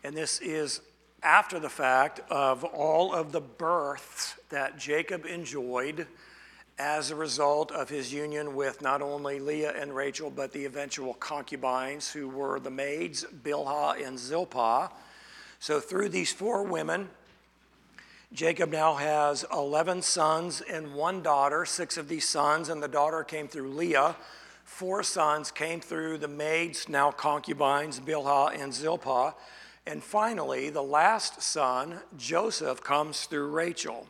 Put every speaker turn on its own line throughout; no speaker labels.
And this is after the fact of all of the births that Jacob enjoyed as a result of his union with not only Leah and Rachel, but the eventual concubines who were the maids, Bilhah and Zilpah. So through these four women, Jacob now has 11 sons and one daughter. 6 of these sons and the daughter came through Leah. 4 sons came through the maids, now concubines, Bilhah and Zilpah. And finally, the last son, Joseph, comes through Rachel.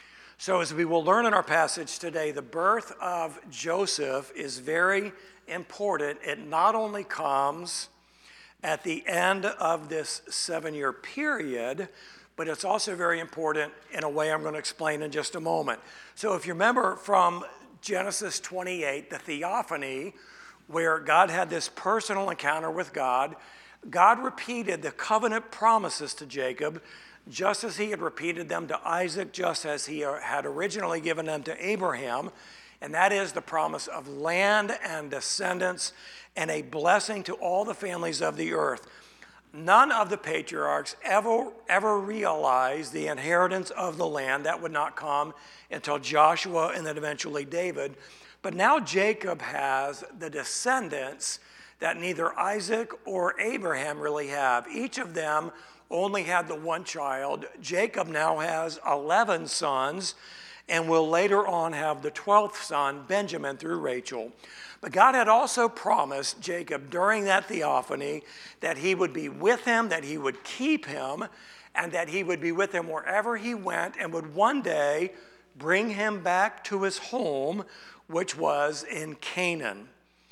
So as we will learn in our passage today, the birth of Joseph is very important. It not only comes at the end of this 7-year period, but it's also very important in a way I'm going to explain in just a moment. So if you remember from Genesis 28, the theophany, where God had this personal encounter with God, God repeated the covenant promises to Jacob just as he had repeated them to Isaac, just as he had originally given them to Abraham, and that is the promise of land and descendants and a blessing to all the families of the earth. None of the patriarchs ever realized the inheritance of the land. That would not come until Joshua and then eventually David. But now Jacob has the descendants that neither Isaac or Abraham really have. Each of them only had the one child. Jacob now has 11 sons and will later on have the 12th son, Benjamin, through Rachel. But God had also promised Jacob during that theophany that he would be with him, that he would keep him, and that he would be with him wherever he went and would one day bring him back to his home, which was in Canaan.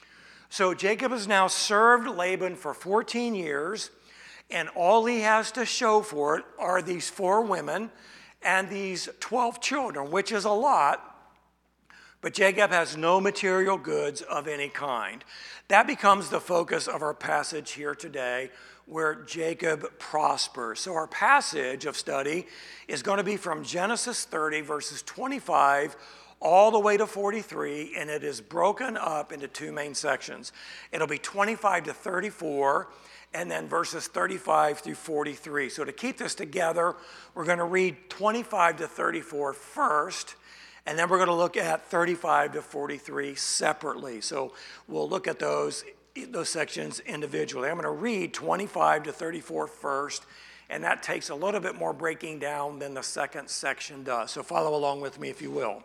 So Jacob has now served Laban for 14 years, and all he has to show for it are these 4 women and these 12 children, which is a lot, but Jacob has no material goods of any kind. That becomes the focus of our passage here today, where Jacob prospers. So our passage of study is going to be from Genesis 30, verses 25 all the way to 43, and it is broken up into 2 main sections. It'll be 25 to 34, and then verses 35 through 43. So to keep this together, we're going to read 25 to 34 first, and then we're going to look at 35 to 43 separately. So we'll look at those sections individually. I'm going to read 25 to 34 first, and that takes a little bit more breaking down than the second section does. So follow along with me if you will.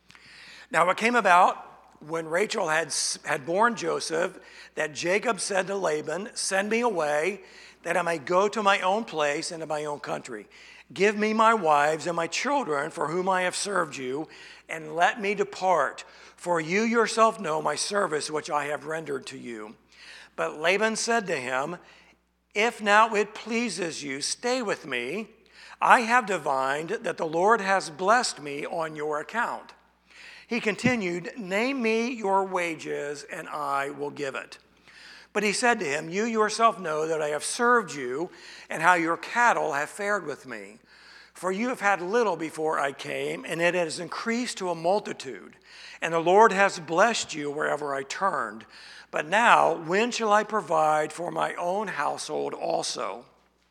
Now it came about when Rachel had borne Joseph that Jacob said to Laban, "Send me away that I may go to my own place and to my own country. Give me my wives and my children for whom I have served you, and let me depart. For you yourself know my service which I have rendered to you." But Laban said to him, "If now it pleases you, stay with me. I have divined that the Lord has blessed me on your account." He continued, "Name me your wages, and I will give it." But he said to him, "You yourself know that I have served you, and how your cattle have fared with me. For you have had little before I came, and it has increased to a multitude. And the Lord has blessed you wherever I turned. But now, when shall I provide for my own household also?"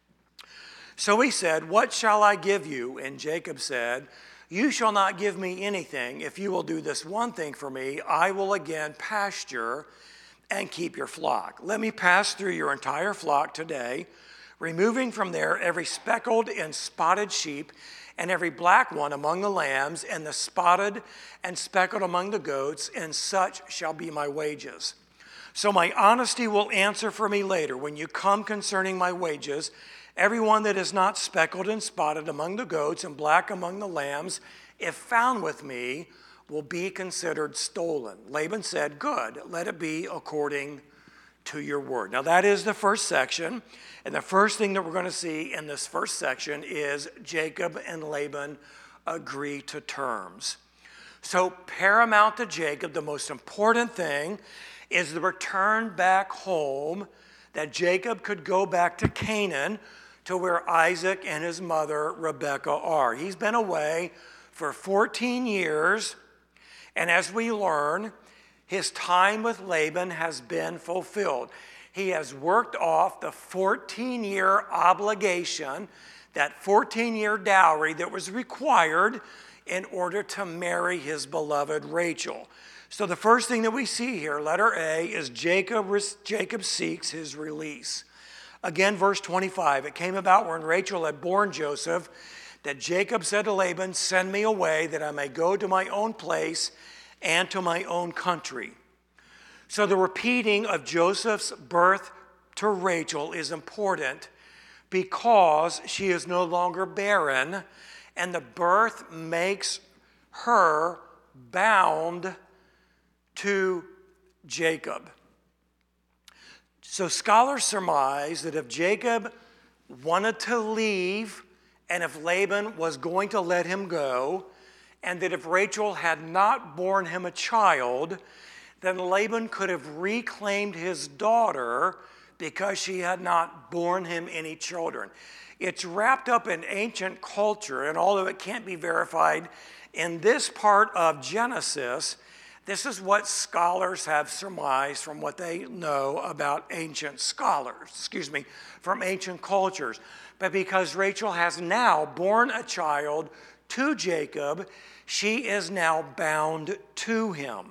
So he said, "What shall I give you?" And Jacob said, "You shall not give me anything. If you will do this one thing for me, I will again pasture and keep your flock. Let me pass through your entire flock today, removing from there every speckled and spotted sheep and every black one among the lambs and the spotted and speckled among the goats, and such shall be my wages. So my honesty will answer for me later when you come concerning my wages. Everyone that is not speckled and spotted among the goats and black among the lambs, if found with me, will be considered stolen." Laban said, "Good, let it be according to your word." Now that is the first section, and the first thing that we're going to see in this first section is Jacob and Laban agree to terms. So paramount to Jacob, the most important thing is the return back home, that Jacob could go back to Canaan, to where Isaac and his mother Rebekah are. He's been away for 14 years, and as we learn, his time with Laban has been fulfilled. He has worked off the 14-year obligation, that 14-year dowry that was required in order to marry his beloved Rachel. So the first thing that we see here, letter A, is Jacob seeks his release. Again, verse 25, it came about when Rachel had borne Joseph that Jacob said to Laban, "Send me away that I may go to my own place and to my own country." So the repeating of Joseph's birth to Rachel is important because she is no longer barren, and the birth makes her bound to Jacob. So scholars surmise that if Jacob wanted to leave and if Laban was going to let him go, and that if Rachel had not borne him a child, then Laban could have reclaimed his daughter because she had not borne him any children. It's wrapped up in ancient culture, and although it can't be verified in this part of Genesis, this is what scholars have surmised from what they know about ancient from ancient cultures. But because Rachel has now borne a child to Jacob, she is now bound to him.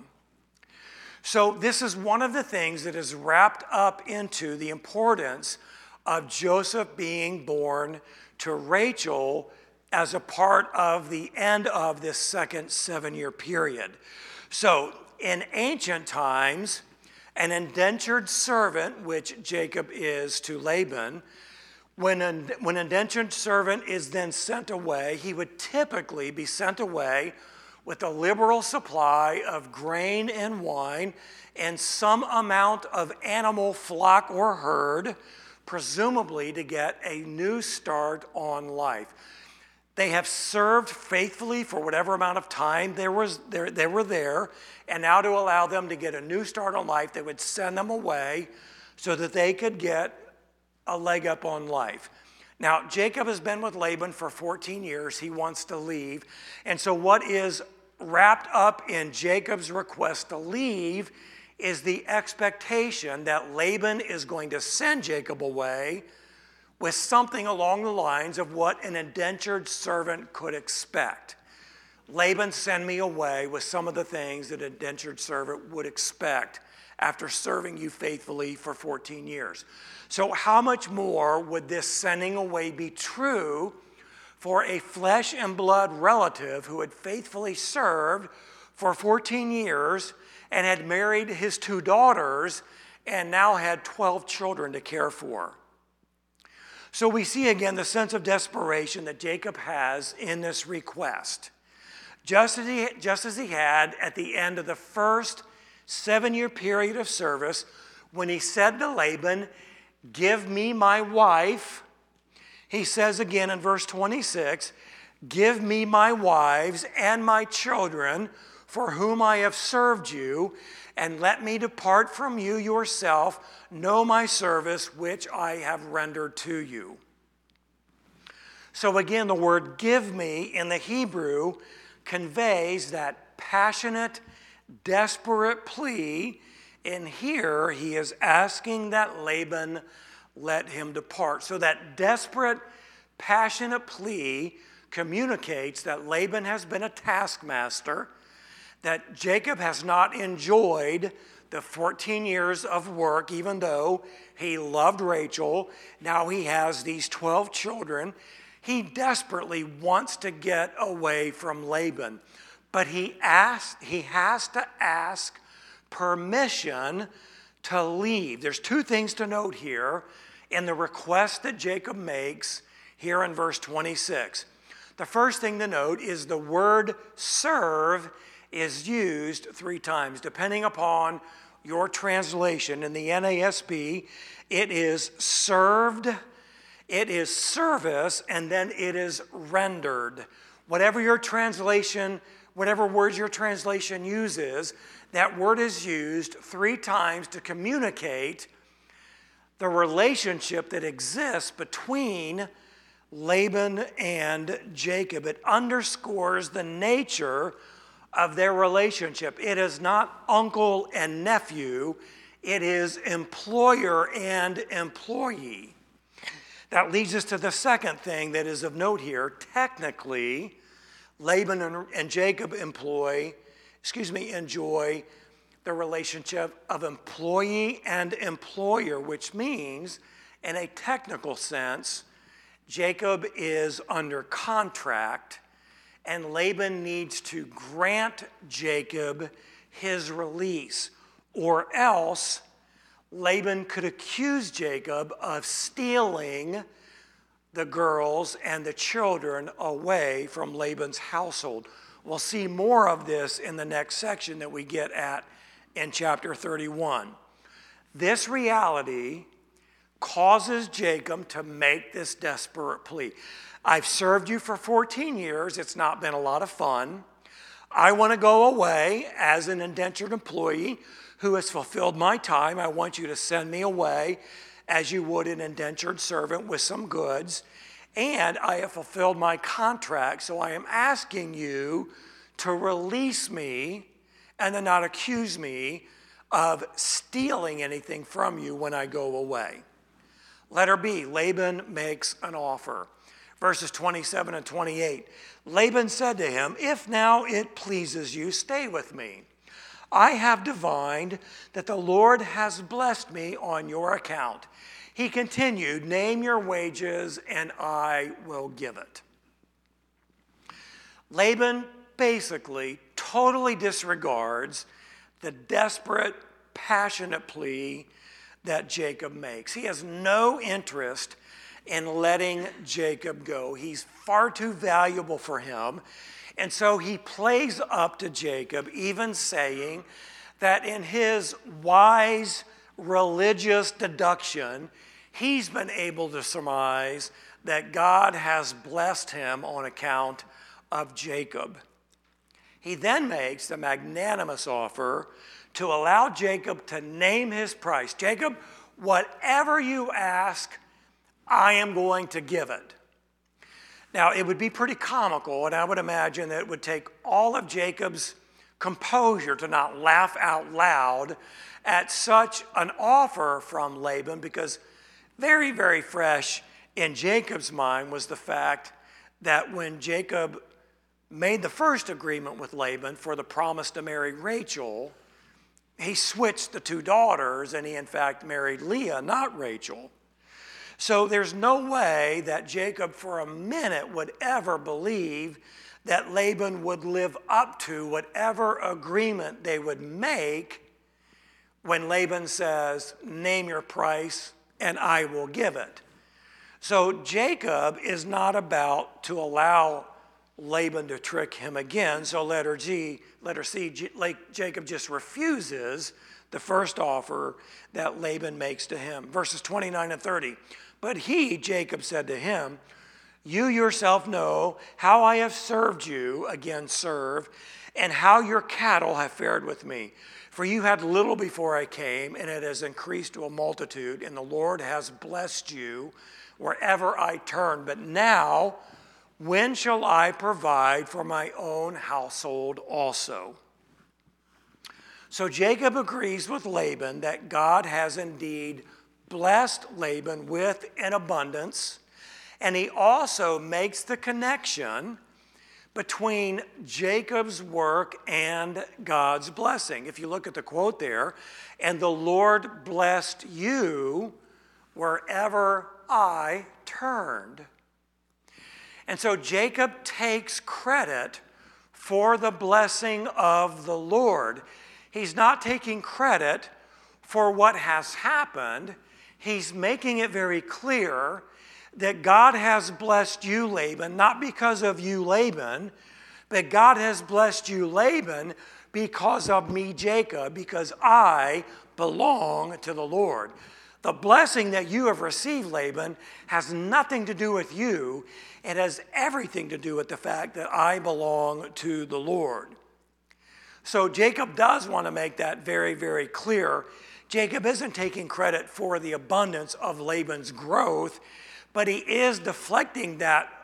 So this is one of the things that is wrapped up into the importance of Joseph being born to Rachel as a part of the end of this second 7-year period. So in ancient times, an indentured servant, which Jacob is to Laban, when an indentured servant is then sent away, he would typically be sent away with a liberal supply of grain and wine and some amount of animal flock or herd, presumably to get a new start on life. They have served faithfully for whatever amount of time they were there, and now to allow them to get a new start on life, they would send them away so that they could get a leg up on life. Now, Jacob has been with Laban for 14 years. He wants to leave. And so what is wrapped up in Jacob's request to leave is the expectation that Laban is going to send Jacob away with something along the lines of what an indentured servant could expect. Laban, send me away with some of the things that an indentured servant would expect after serving you faithfully for 14 years. So how much more would this sending away be true for a flesh and blood relative who had faithfully served for 14 years and had married his 2 daughters and now had 12 children to care for? So we see again the sense of desperation that Jacob has in this request. Just as he had at the end of the first 7-year period of service, when he said to Laban, "Give me my wife," he says again in verse 26, "Give me my wives and my children for whom I have served you, and let me depart from you yourself, know my service which I have rendered to you." So again, the word "give me" in the Hebrew conveys that passionate, desperate plea. And here he is asking that Laban let him depart. So that desperate, passionate plea communicates that Laban has been a taskmaster, that Jacob has not enjoyed the 14 years of work, even though he loved Rachel. Now he has these 12 children. He desperately wants to get away from Laban, but he has to ask permission to leave. There's 2 things to note here in the request that Jacob makes here in verse 26. The first thing to note is the word serve is used 3 times, depending upon your translation. In the NASB, it is served, it is service, and then it is rendered. Whatever words your translation uses, that word is used 3 times to communicate the relationship that exists between Laban and Jacob. It underscores the nature of their relationship. It is not uncle and nephew. It is employer and employee. That leads us to the second thing that is of note here. Technically, Laban and Jacob enjoy the relationship of employee and employer, which means, in a technical sense, Jacob is under contract, and Laban needs to grant Jacob his release, or else Laban could accuse Jacob of stealing the girls and the children away from Laban's household. We'll see more of this in the next section that we get at in chapter 31. This reality causes Jacob to make this desperate plea. I've served you for 14 years. It's not been a lot of fun. I want to go away as an indentured employee who has fulfilled my time. I want you to send me away as you would an indentured servant with some goods. And I have fulfilled my contract, so I am asking you to release me and to not accuse me of stealing anything from you when I go away. Letter B, Laban makes an offer. Verses 27 and 28. Laban said to him, "If now it pleases you, stay with me. I have divined that the Lord has blessed me on your account." He continued, "Name your wages and I will give it." Laban basically totally disregards the desperate, passionate plea that Jacob makes. He has no interest in letting Jacob go. He's far too valuable for him. And so he plays up to Jacob, even saying that in his wise religious deduction, he's been able to surmise that God has blessed him on account of Jacob. He then makes the magnanimous offer to allow Jacob to name his price. Jacob, whatever you ask, I am going to give it. Now, it would be pretty comical, and I would imagine that it would take all of Jacob's composure to not laugh out loud at such an offer from Laban, because very, very fresh in Jacob's mind was the fact that when Jacob made the first agreement with Laban for the promise to marry Rachel, he switched the two daughters, and he in fact married Leah, not Rachel. So there's no way that Jacob for a minute would ever believe that Laban would live up to whatever agreement they would make when Laban says, "Name your price and I will give it." So Jacob is not about to allow Laban to trick him again. So letter C, Jacob just refuses the first offer that Laban makes to him. Verses 29 and 30. But he, Jacob, said to him, "You yourself know how I have served you," again serve, "and how your cattle have fared with me. For you had little before I came, and it has increased to a multitude, and the Lord has blessed you wherever I turn. But now, when shall I provide for my own household also?" So Jacob agrees with Laban that God has indeed blessed Laban with an abundance, and he also makes the connection between Jacob's work and God's blessing. If you look at the quote there, "And the Lord blessed you wherever I turned." And so Jacob takes credit for the blessing of the Lord. He's not taking credit for what has happened. He's making it very clear that God has blessed you, Laban, not because of you, Laban, but God has blessed you, Laban, because of me, Jacob, because I belong to the Lord. The blessing that you have received, Laban, has nothing to do with you. It has everything to do with the fact that I belong to the Lord. So Jacob does want to make that very, very clear. Jacob isn't taking credit for the abundance of Laban's growth, but he is deflecting that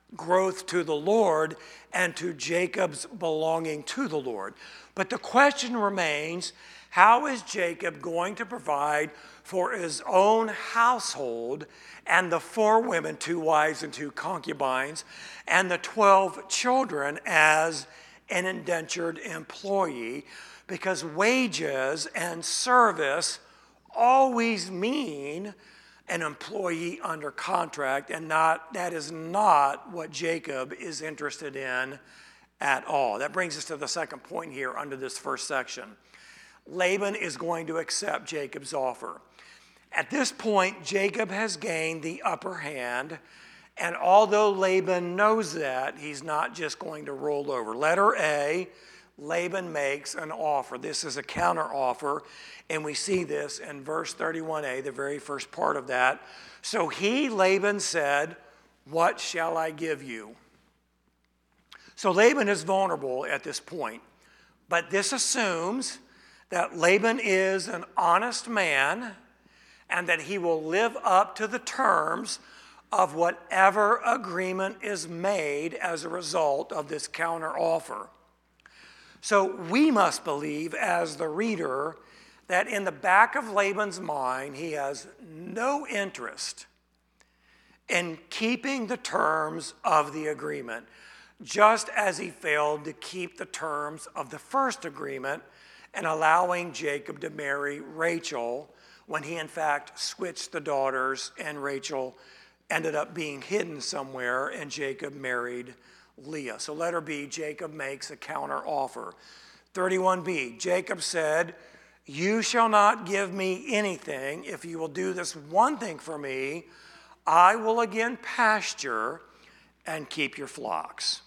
growth to the Lord and to Jacob's belonging to the Lord. But the question remains, how is Jacob going to provide for his own household and the 4 women, 2 wives and 2 concubines, and the 12 children as an indentured employee? Because wages and service always mean an employee under contract, and that is not what Jacob is interested in at all. That brings us to the second point here under this first section. Laban is going to accept Jacob's offer. At this point, Jacob has gained the upper hand, and although Laban knows that, he's not just going to roll over. Letter A, Laban makes an offer. This is a counter offer, and we see this in verse 31a, the very first part of that. So he, Laban, said, "What shall I give you?" So Laban is vulnerable at this point, but this assumes that Laban is an honest man and that he will live up to the terms of whatever agreement is made as a result of this counter offer. So we must believe, as the reader, that in the back of Laban's mind, he has no interest in keeping the terms of the agreement, just as he failed to keep the terms of the first agreement and allowing Jacob to marry Rachel when he in fact switched the daughters and Rachel ended up being hidden somewhere and Jacob married Leah. So letter B, Jacob makes a counter offer. 31b, Jacob said, "You shall not give me anything. If you will do this one thing for me, I will again pasture and keep your flocks."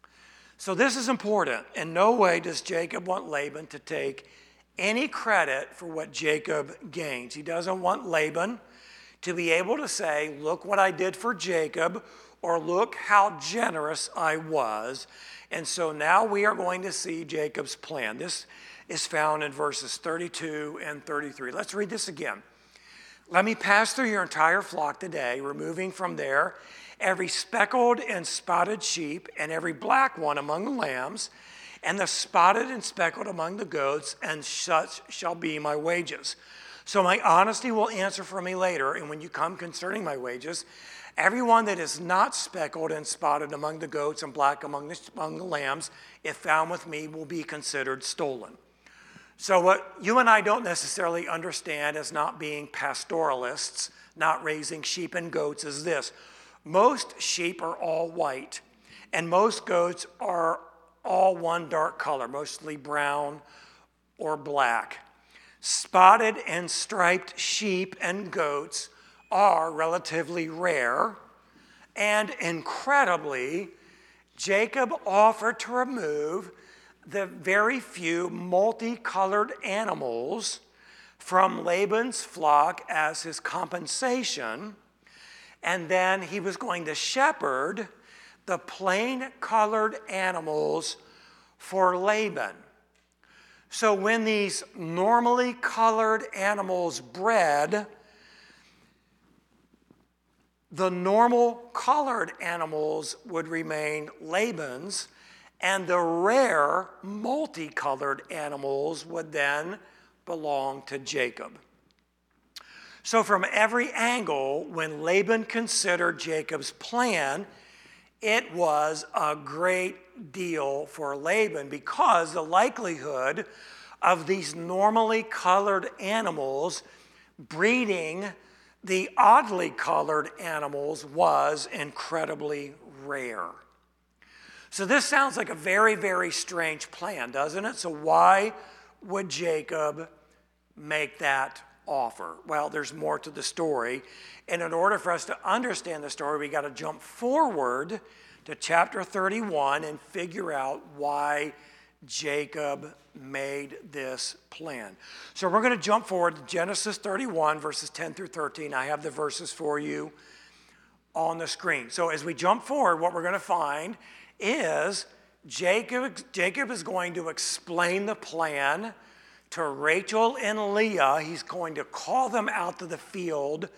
So this is important. In no way does Jacob want Laban to take any credit for what Jacob gains. He doesn't want Laban to be able to say, "Look what I did for Jacob," or "Look how generous I was." And so now we are going to see Jacob's plan. This is found in verses 32 and 33. Let's read this again. "Let me pass through your entire flock today, removing from there every speckled and spotted sheep and every black one among the lambs, and the spotted and speckled among the goats, and such shall be my wages. So my honesty will answer for me later, and when you come concerning my wages, everyone that is not speckled and spotted among the goats and black among the lambs, if found with me, will be considered stolen." So what you and I don't necessarily understand as not being pastoralists, not raising sheep and goats, is this. Most sheep are all white, and most goats are all one dark color, mostly brown or black. Spotted and striped sheep and goats are relatively rare, and incredibly, Jacob offered to remove the very few multicolored animals from Laban's flock as his compensation, and then he was going to shepherd the plain colored animals for Laban. So when these normally colored animals bred, the normal colored animals would remain Laban's, and the rare multicolored animals would then belong to Jacob. So from every angle, when Laban considered Jacob's plan, it was a great deal for Laban, because the likelihood of these normally colored animals breeding the oddly colored animals was incredibly rare. So this sounds like a very, very strange plan, doesn't it? So why would Jacob make that offer? Well, there's more to the story. And in order for us to understand the story, we got to jump forward to chapter 31 and figure out why Jacob made this plan. So we're going to jump forward to Genesis 31, verses 10 through 13. I have the verses for you on the screen. So as we jump forward, what we're going to find is Jacob is going to explain the plan to Rachel and Leah. He's going to call them out to the field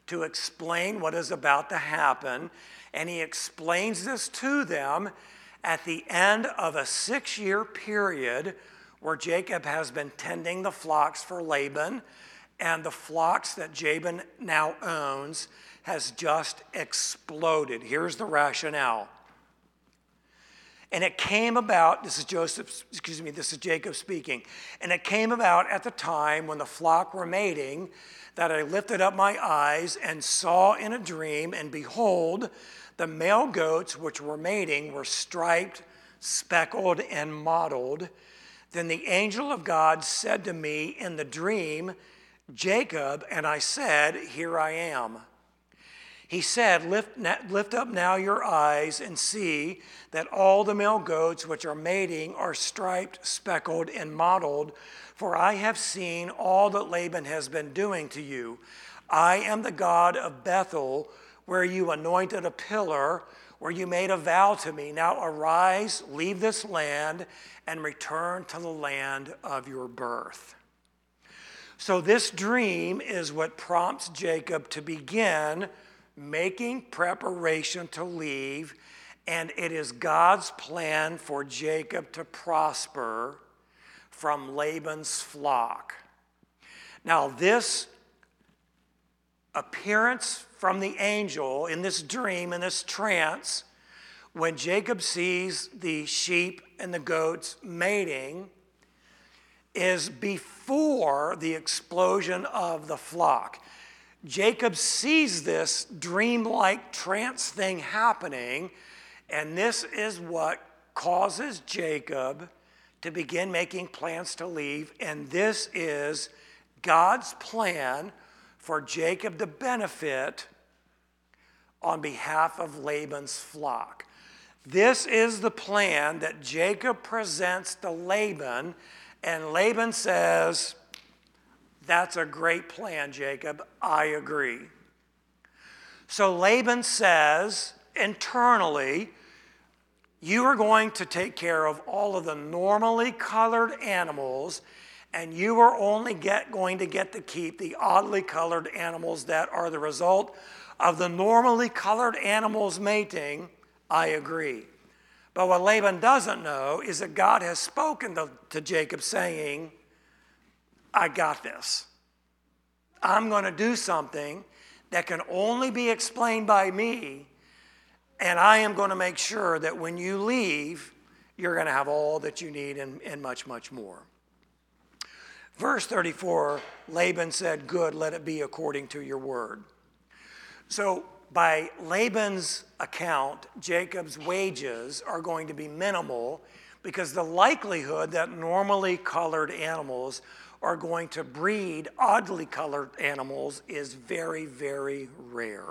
to explain what is about to happen, and he explains this to them at the end of a 6-year period where Jacob has been tending the flocks for Laban, and the flocks that Jacob now owns has just exploded. Here's the rationale. And it came about, this is Jacob speaking, and it came about at the time when the flock were mating that I lifted up my eyes and saw in a dream, and behold, the male goats which were mating were striped, speckled, and mottled. Then the angel of God said to me in the dream, Jacob, and I said, here I am. He said, lift up now your eyes and see that all the male goats which are mating are striped, speckled, and mottled, for I have seen all that Laban has been doing to you. I am the God of Bethel, where you anointed a pillar, where you made a vow to me. Now arise, leave this land, and return to the land of your birth. So this dream is what prompts Jacob to begin making preparation to leave, and it is God's plan for Jacob to prosper from Laban's flock. Now, this appearance from the angel in this dream, in this trance, when Jacob sees the sheep and the goats mating, is before the explosion of the flock. Jacob sees this dreamlike trance thing happening, and this is what causes Jacob to begin making plans to leave, and this is God's plan for Jacob to benefit on behalf of Laban's flock. This is the plan that Jacob presents to Laban, and Laban says, that's a great plan, Jacob. I agree. So Laban says internally, you are going to take care of all of the normally colored animals, and you are only going to get to keep the oddly colored animals that are the result of the normally colored animals mating. I agree. But what Laban doesn't know is that God has spoken to Jacob saying, I got this. I'm going to do something that can only be explained by me, and I am going to make sure that when you leave, you're going to have all that you need and much, much more. Verse 34, Laban said, good, let it be according to your word. So by Laban's account, Jacob's wages are going to be minimal because the likelihood that normally colored animals are going to breed oddly colored animals is very, very rare.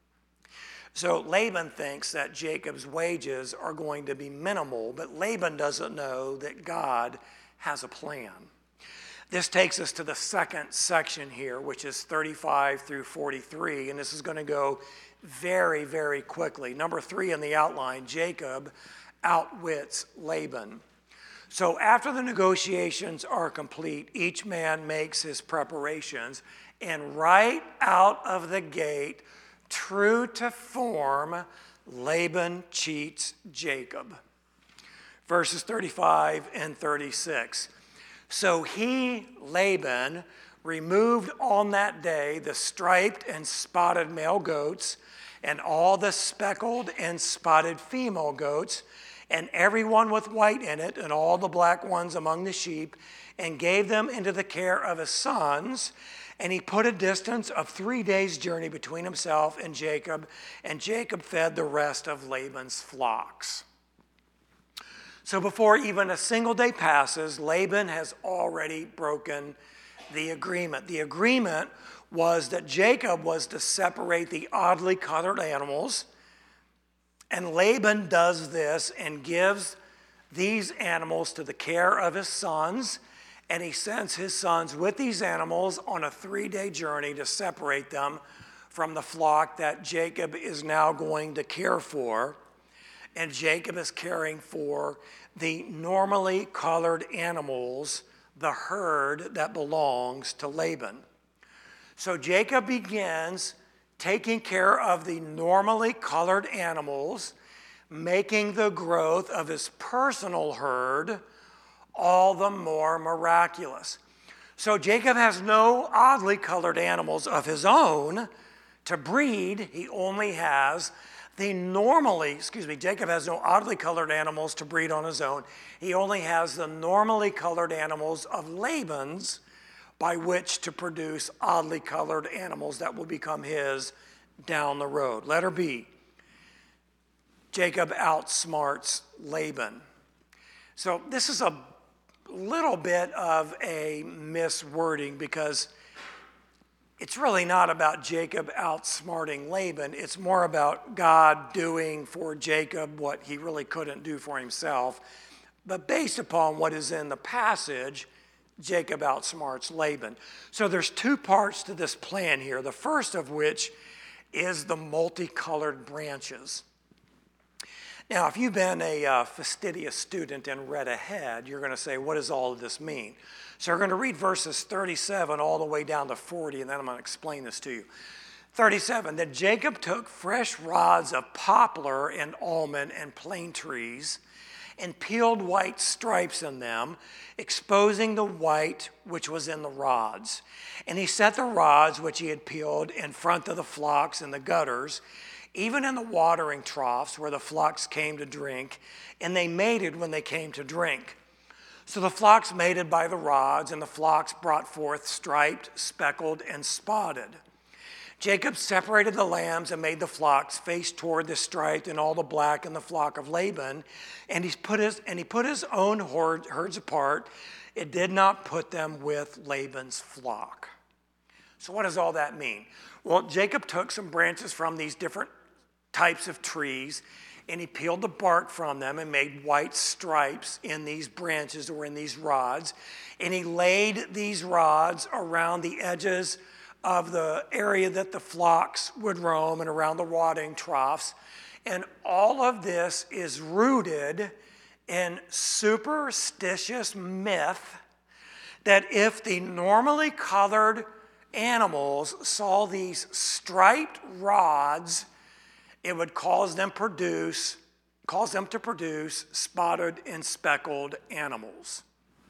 So Laban thinks that Jacob's wages are going to be minimal, but Laban doesn't know that God has a plan. This takes us to the second section here, which is 35 through 43, and this is going to go very, very quickly. Number 3 in the outline, Jacob outwits Laban. So after the negotiations are complete, each man makes his preparations, and right out of the gate, true to form, Laban cheats Jacob. Verses 35 and 36. So he, Laban, removed on that day the striped and spotted male goats and all the speckled and spotted female goats, and every one with white in it, and all the black ones among the sheep, and gave them into the care of his sons. And he put a distance of 3 days' journey between himself and Jacob fed the rest of Laban's flocks. So before even a single day passes, Laban has already broken the agreement. The agreement was that Jacob was to separate the oddly colored animals, and Laban does this and gives these animals to the care of his sons, and he sends his sons with these animals on a 3-day journey to separate them from the flock that Jacob is now going to care for. And Jacob is caring for the normally colored animals, the herd that belongs to Laban. So Jacob begins taking care of the normally colored animals, making the growth of his personal herd all the more miraculous. So Jacob has no oddly colored animals of his own to breed. He only has Jacob has no oddly colored animals to breed on his own. He only has the normally colored animals of Laban's by which to produce oddly colored animals that will become his down the road. Letter B, Jacob outsmarts Laban. So this is a little bit of a miswording because it's really not about Jacob outsmarting Laban. It's more about God doing for Jacob what he really couldn't do for himself. But based upon what is in the passage, Jacob outsmarts Laban. So there's two parts to this plan here. The first of which is the multicolored branches. Now, if you've been a fastidious student and read ahead, you're going to say, what does all of this mean? So we're going to read verses 37 all the way down to 40, and then I'm going to explain this to you. 37, that Jacob took fresh rods of poplar and almond and plane trees and peeled white stripes in them, exposing the white which was in the rods. And he set the rods which he had peeled in front of the flocks in the gutters, even in the watering troughs where the flocks came to drink, and they mated when they came to drink. So the flocks mated by the rods, and the flocks brought forth striped, speckled, and spotted. Jacob separated the lambs and made the flocks face toward the striped and all the black in the flock of Laban, and he put his own herds apart. It did not put them with Laban's flock. So what does all that mean? Well, Jacob took some branches from these different types of trees, and he peeled the bark from them and made white stripes in these branches or in these rods. And he laid these rods around the edges of the area that the flocks would roam and around the watering troughs. And all of this is rooted in superstitious myth that if the normally colored animals saw these striped rods, it would cause them to produce spotted and speckled animals.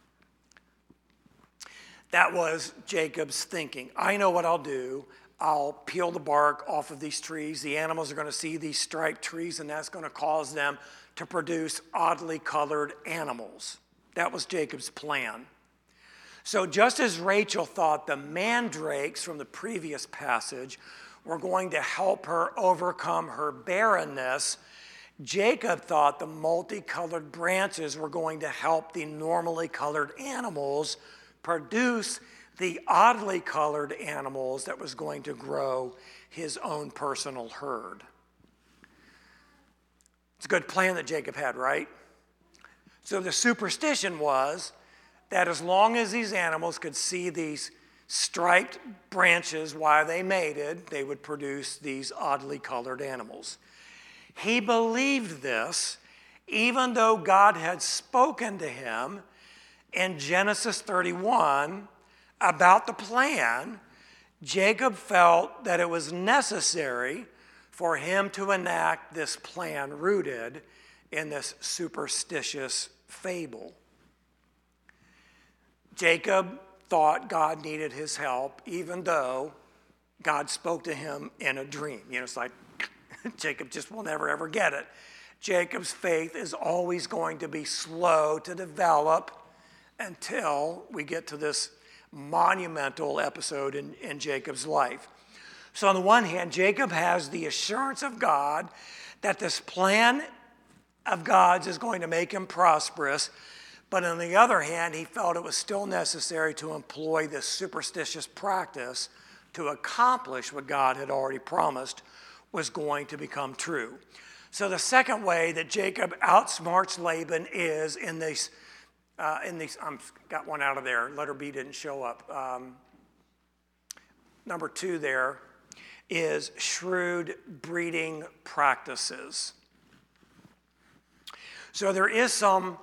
That was Jacob's thinking. I know what I'll do. I'll peel the bark off of these trees. The animals are going to see these striped trees, and that's going to cause them to produce oddly colored animals. That was Jacob's plan. So just as Rachel thought the mandrakes from the previous passage were going to help her overcome her barrenness, Jacob thought the multicolored branches were going to help the normally colored animals produce the oddly colored animals that was going to grow his own personal herd. It's a good plan that Jacob had, right? So the superstition was that as long as these animals could see these striped branches while they mated, they would produce these oddly colored animals. He believed this even though God had spoken to him in Genesis 31 about the plan. Jacob felt that it was necessary for him to enact this plan rooted in this superstitious fable. Jacob thought God needed his help, even though God spoke to him in a dream. It's like Jacob just will never, ever get it. Jacob's faith is always going to be slow to develop until we get to this monumental episode in Jacob's life. So on the one hand, Jacob has the assurance of God that this plan of God's is going to make him prosperous. But on the other hand, he felt it was still necessary to employ this superstitious practice to accomplish what God had already promised was going to become true. So the second way that Jacob outsmarts Laban is in these, got one out of there, letter B didn't show up. Number 2 there is shrewd breeding practices. So there is some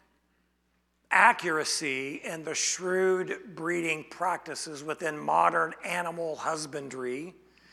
accuracy in the shrewd breeding practices within modern animal husbandry.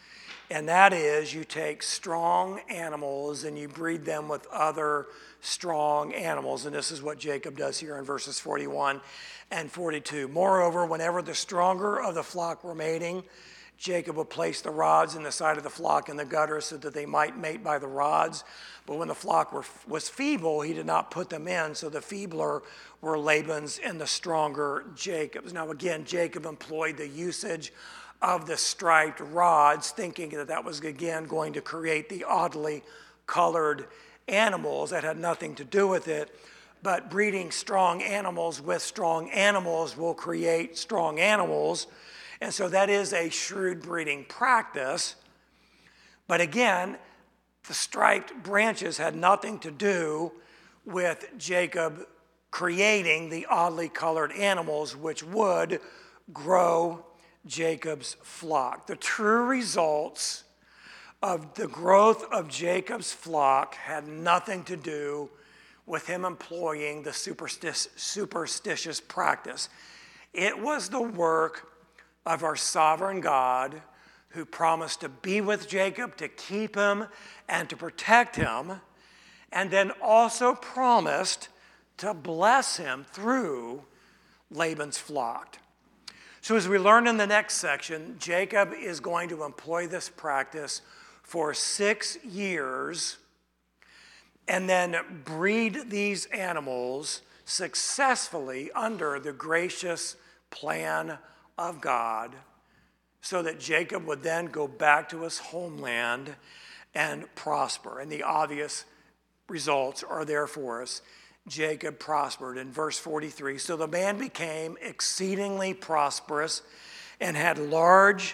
And that is, you take strong animals and you breed them with other strong animals. And this is what Jacob does here in verses 41 and 42. Moreover, whenever the stronger of the flock were mating, Jacob would place the rods in the side of the flock in the gutter so that they might mate by the rods. But when the flock was feeble, he did not put them in, so the feebler were Laban's and the stronger Jacob's. Now again, Jacob employed the usage of the striped rods, thinking that that was again going to create the oddly colored animals. That had nothing to do with it. But breeding strong animals with strong animals will create strong animals. And so that is a shrewd breeding practice. But again, the striped branches had nothing to do with Jacob creating the oddly colored animals which would grow Jacob's flock. The true results of the growth of Jacob's flock had nothing to do with him employing the superstitious practice. It was the work of our sovereign God, who promised to be with Jacob, to keep him, and to protect him, and then also promised to bless him through Laban's flock. So as we learn in the next section, Jacob is going to employ this practice for 6 years and then breed these animals successfully under the gracious plan of God, so that Jacob would then go back to his homeland and prosper. And the obvious results are there for us. Jacob prospered in verse 43. So the man became exceedingly prosperous and had large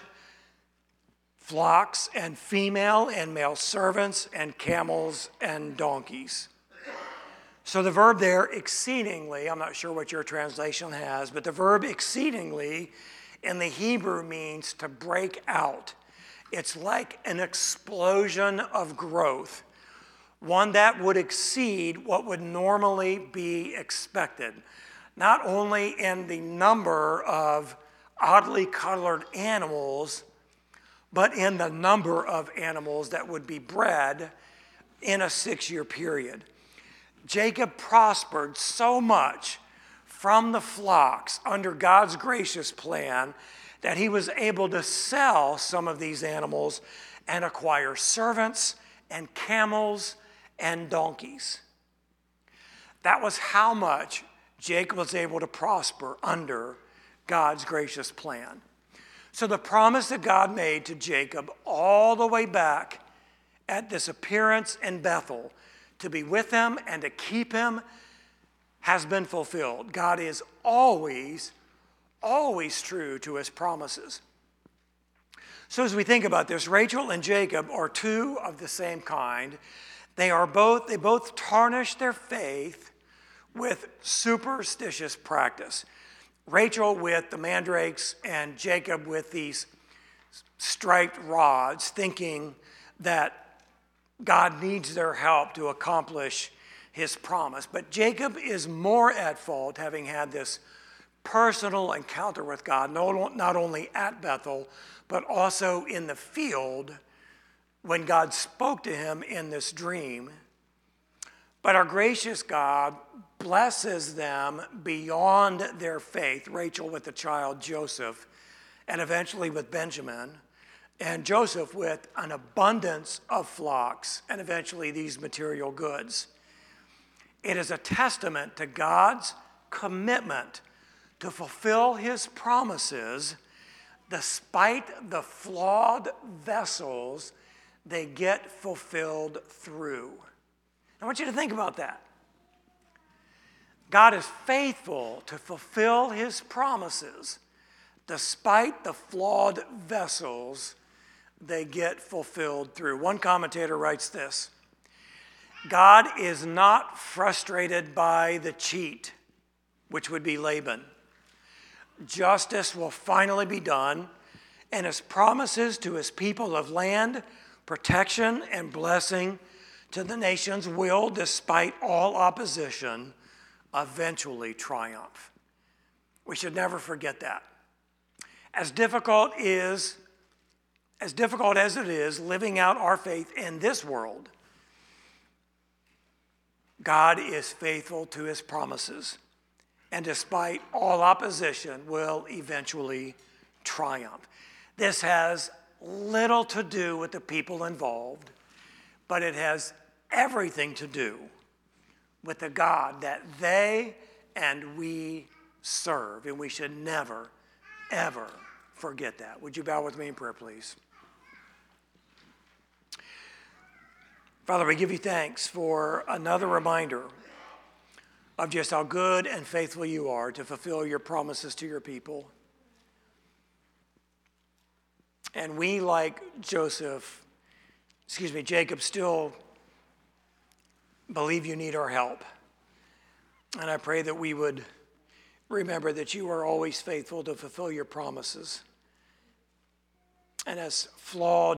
flocks and female and male servants and camels and donkeys. So the verb there, exceedingly, I'm not sure what your translation has, but the verb exceedingly in the Hebrew means to break out. It's like an explosion of growth, one that would exceed what would normally be expected, not only in the number of oddly colored animals, but in the number of animals that would be bred in a 6-year period. Jacob prospered so much from the flocks under God's gracious plan that he was able to sell some of these animals and acquire servants and camels and donkeys. That was how much Jacob was able to prosper under God's gracious plan. So the promise that God made to Jacob all the way back at this appearance in Bethel, to be with him and to keep him, has been fulfilled. God is always, always true to his promises. So as we think about this, Rachel and Jacob are two of the same kind. They both tarnish their faith with superstitious practice. Rachel with the mandrakes and Jacob with these striped rods, thinking that God needs their help to accomplish his promise. But Jacob is more at fault, having had this personal encounter with God, not only at Bethel, but also in the field when God spoke to him in this dream. But our gracious God blesses them beyond their faith, Rachel with the child Joseph, and eventually with Benjamin, and Joseph with an abundance of flocks, and eventually these material goods. It is a testament to God's commitment to fulfill his promises despite the flawed vessels they get fulfilled through. I want you to think about that. God is faithful to fulfill his promises despite the flawed vessels they get fulfilled through. One commentator writes this: God is not frustrated by the cheat, which would be Laban. Justice will finally be done, and his promises to his people of land, protection, and blessing to the nations will, despite all opposition, eventually triumph. We should never forget that. As difficult as difficult as it is, living out our faith in this world, God is faithful to his promises, and despite all opposition, will eventually triumph. This has little to do with the people involved, but it has everything to do with the God that they and we serve, and we should never, ever forget that. Would you bow with me in prayer, please? Father, we give you thanks for another reminder of just how good and faithful you are to fulfill your promises to your people. And we, like Jacob, still believe you need our help. And I pray that we would remember that you are always faithful to fulfill your promises. And as flawed